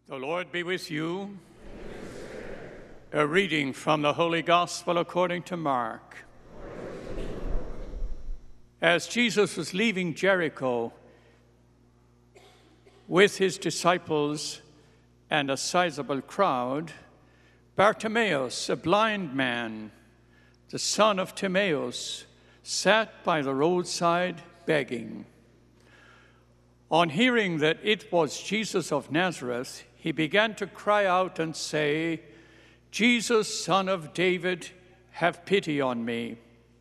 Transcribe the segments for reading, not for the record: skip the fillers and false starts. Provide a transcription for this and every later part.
The Lord be with you. A reading from the Holy Gospel according to Mark. As Jesus was leaving Jericho with his disciples and a sizable crowd, Bartimaeus, a blind man, the son of Timaeus, sat by the roadside begging. On hearing that it was Jesus of Nazareth, he began to cry out and say, "Jesus, Son of David, have pity on me."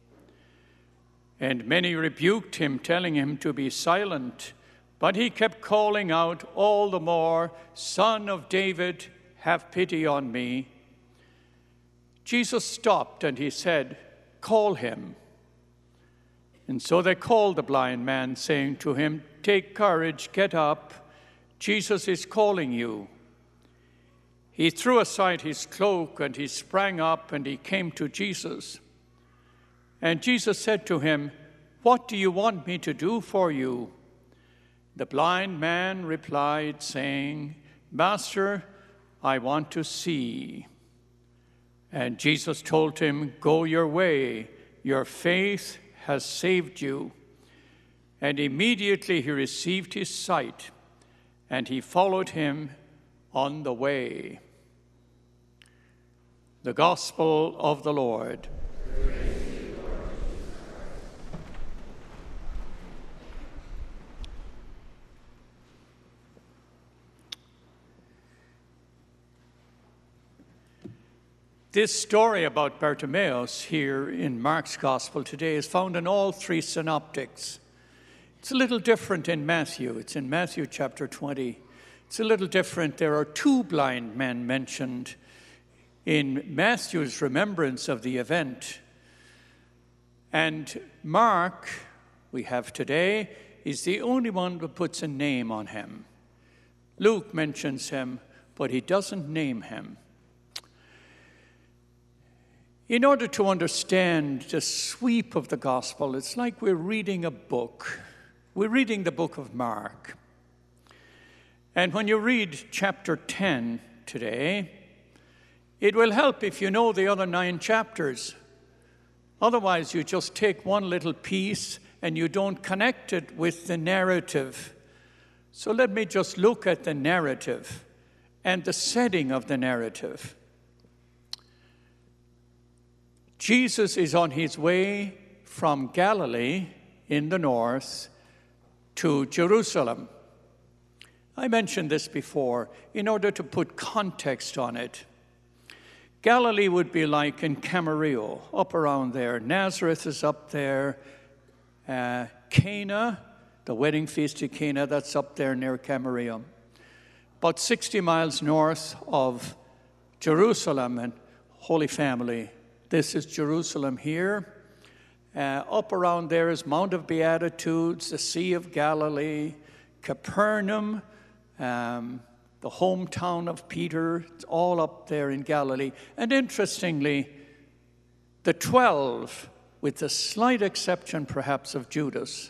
And many rebuked him, telling him to be silent. But he kept calling out all the more, "Son of David, have pity on me." Jesus stopped and he said, "Call him." And so they called the blind man, saying to him, "Take courage, get up. Jesus is calling you." He threw aside his cloak and he sprang up and he came to Jesus. And Jesus said to him, "What do you want me to do for you?" The blind man replied, saying, "Master, I want to see." And Jesus told him, "Go your way, your faith has saved you." And immediately he received his sight, and he followed him on the way. The Gospel of the Lord. This story about Bartimaeus here in Mark's Gospel today is found in all three synoptics. It's a little different in Matthew. It's in Matthew chapter 20. It's a little different. There are two blind men mentioned in Matthew's remembrance of the event. And Mark, we have today, is the only one that puts a name on him. Luke mentions him, but he doesn't name him. In order to understand the sweep of the gospel, it's like we're reading a book. We're reading the book of Mark. And when you read chapter 10 today, it will help if you know the other 9 chapters. Otherwise, you just take one little piece and you don't connect it with the narrative. So let me just look at the narrative and the setting of the narrative. Jesus is on his way from Galilee in the north to Jerusalem. I mentioned this before in order to put context on it. Galilee would be like in Camarillo, up around there. Nazareth is up there. Cana, the wedding feast of Cana, that's up there near Camarillo. About 60 miles north of Jerusalem and Holy Family. This is Jerusalem here. Up around there is Mount of Beatitudes, the Sea of Galilee, Capernaum, the hometown of Peter. It's all up there in Galilee. And interestingly, the 12, with the slight exception perhaps of Judas,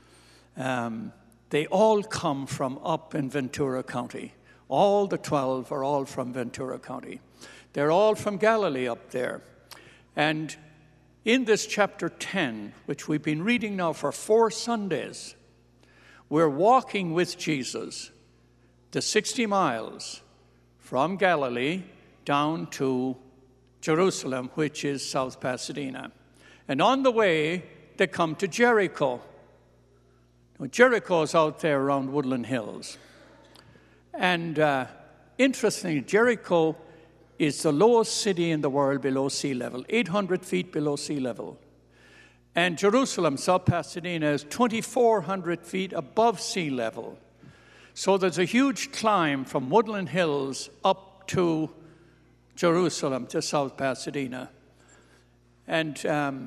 they all come from up in Ventura County. All the 12 are all from Ventura County. They're all from Galilee up there. And in this chapter 10, which we've been reading now for 4 Sundays, we're walking with Jesus the 60 miles from Galilee down to Jerusalem, which is South Pasadena. And on the way, they come to Jericho. Now, Jericho's out there around Woodland Hills. And interestingly, Jericho is the lowest city in the world below sea level, 800 feet below sea level. And Jerusalem, South Pasadena, is 2,400 feet above sea level. So there's a huge climb from Woodland Hills up to Jerusalem, to South Pasadena. And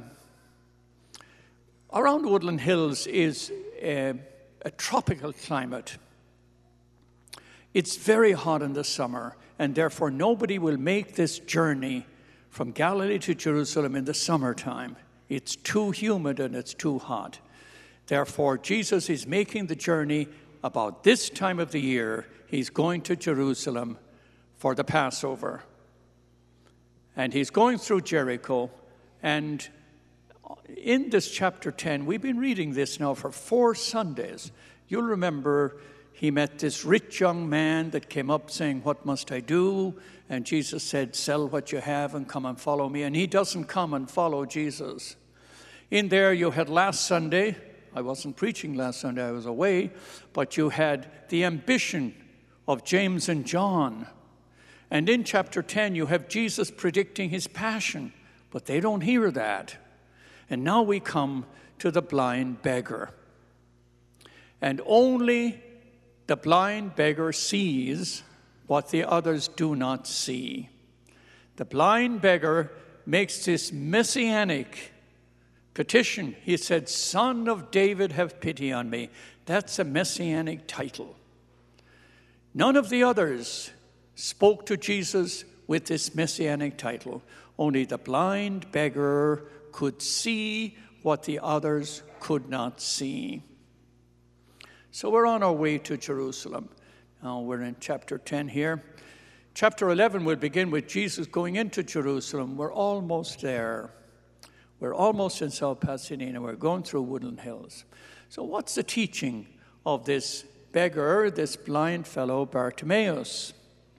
around Woodland Hills is a tropical climate. It's very hot in the summer, and therefore nobody will make this journey from Galilee to Jerusalem in the summertime. It's too humid and it's too hot. Therefore, Jesus is making the journey about this time of the year. he's going to Jerusalem for the Passover. And he's going through Jericho. And in this chapter 10, we've been reading this now for 4 Sundays. You'll remember he met this rich young man that came up saying, "What must I do?" And Jesus said, "Sell what you have and come and follow me." And he doesn't come and follow Jesus. In there you had last Sunday, I wasn't preaching last Sunday, I was away, but you had the ambition of James and John. And in chapter 10 you have Jesus predicting his passion, but they don't hear that. And now we come to the blind beggar. And only the blind beggar sees what the others do not see. The blind beggar makes this messianic petition. He said, "Son of David, have pity on me." That's a messianic title. None of the others spoke to Jesus with this messianic title. Only the blind beggar could see what the others could not see. So we're on our way to Jerusalem. Now we're in chapter 10 here. Chapter 11 will begin with Jesus going into Jerusalem. We're almost there. We're almost in South Pasadena. We're going through Woodland Hills. So what's the teaching of this beggar, this blind fellow, Bartimaeus?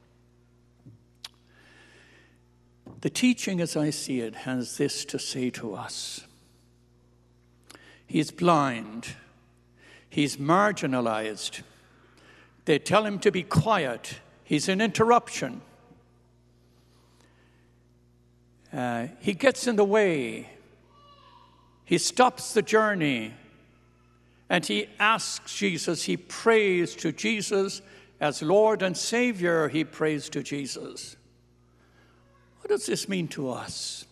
The teaching, as I see it, has this to say to us. He's blind. He's marginalized. They tell him to be quiet. He's an interruption. He gets in the way. He stops the journey. And he asks Jesus, he prays to Jesus as Lord and Savior. He prays to Jesus. What does this mean to us?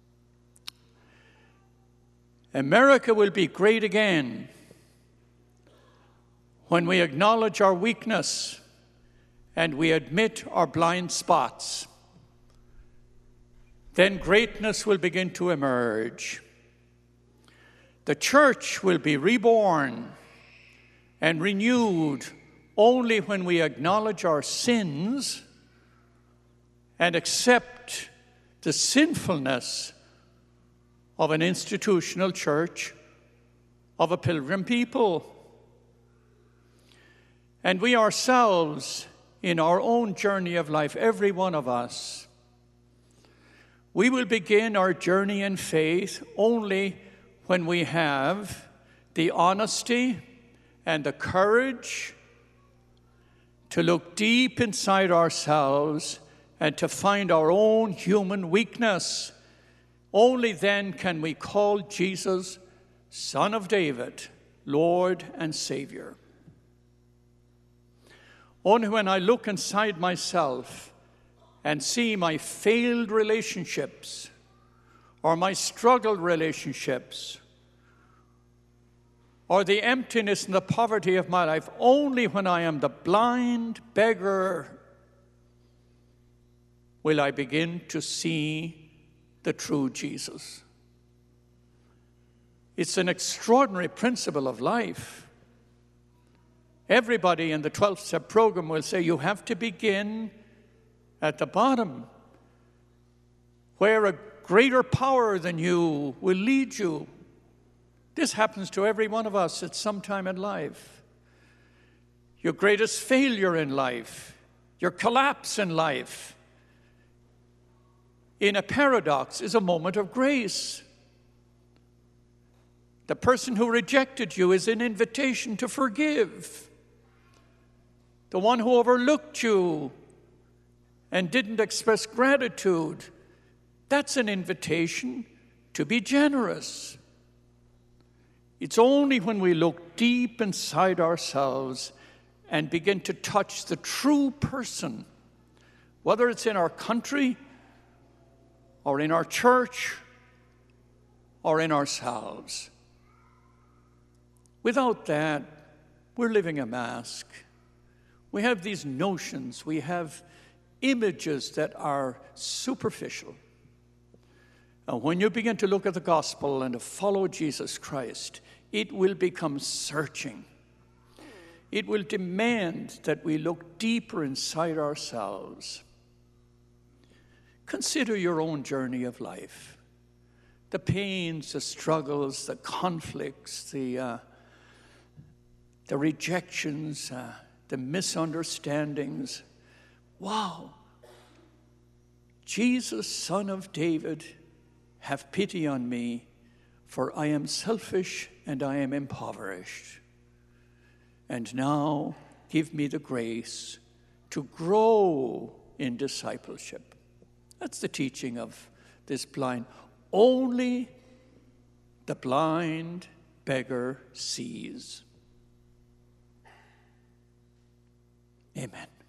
America will be great again when we acknowledge our weakness and we admit our blind spots. Then greatness will begin to emerge. The church will be reborn and renewed only when we acknowledge our sins and accept the sinfulness of an institutional church, of a pilgrim people. And we ourselves, in our own journey of life, every one of us, we will begin our journey in faith only when we have the honesty and the courage to look deep inside ourselves and to find our own human weakness. Only then can we call Jesus Son of David, Lord and Savior. Only when I look inside myself and see my failed relationships or my struggled relationships or the emptiness and the poverty of my life, only when I am the blind beggar will I begin to see the true Jesus. It's an extraordinary principle of life. Everybody in the 12-step program will say you have to begin at the bottom, where a greater power than you will lead you. This happens to every one of us at some time in life. Your greatest failure in life, your collapse in life, in a paradox, is a moment of grace. The person who rejected you is an invitation to forgive. The one who overlooked you and didn't express gratitude, that's an invitation to be generous. It's only when we look deep inside ourselves and begin to touch the true person, whether it's in our country or in our church or in ourselves. Without that, we're living a mask. We have these notions, we have images that are superficial. And when you begin to look at the gospel and to follow Jesus Christ, it will become searching. It will demand that we look deeper inside ourselves. Consider your own journey of life. The pains, the struggles, the conflicts, the rejections, the misunderstandings. Wow! Jesus, Son of David, have pity on me, for I am selfish and I am impoverished. And now give me the grace to grow in discipleship. That's the teaching of this blind. Only the blind beggar sees. Amen.